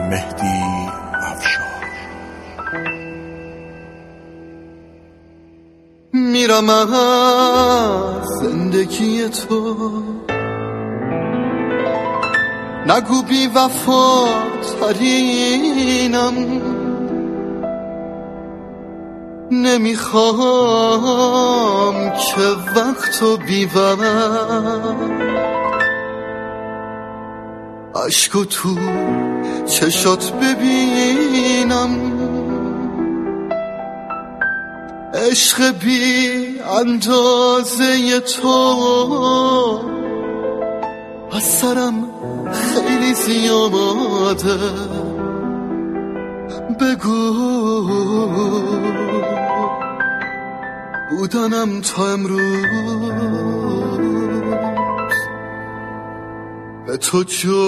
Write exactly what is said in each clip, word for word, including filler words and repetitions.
مهدی افشار. میرم از زندگی تو، نگو بی وفا ترینم، نمیخوام که وقتو بی وقت عشقو تو چشات ببینم. عشق بی اندازه تو از سرم خیلی زیاده، بگو بودنم تا امروز به تو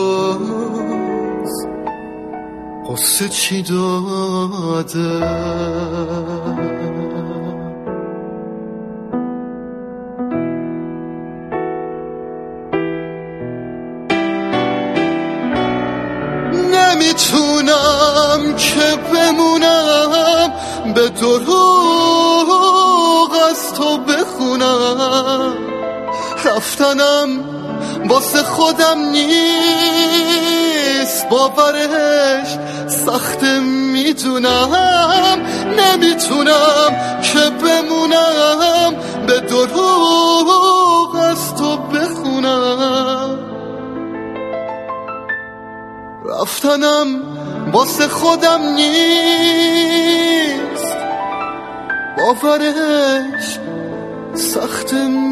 جز قصه چی داده. نمیتونم که بمونم به دروغ از تو بخونم، رفتنم واسه خودم نیست، باورش سخته میدونم. نمیتونم که بمونم به دروغ از تو بخونم، رفتنم واسه خودم نیست، باورش سخت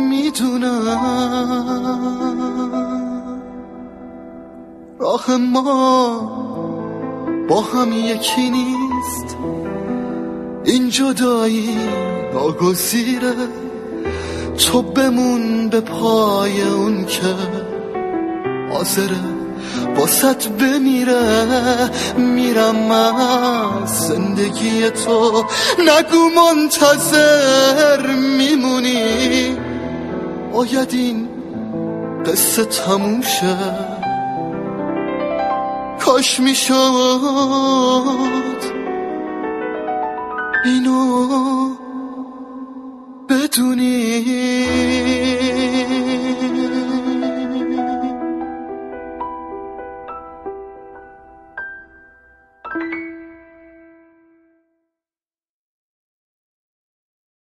میدونم. راه ما با هم یکی نیست، این جدایی ناگزیره، تو بمون به پای اون که حاضره واسط بمیره. میرم از زندگی تو، نگو منتظر میمونی، باید این قصه تموم شه. کاش میشد اینو بدونی.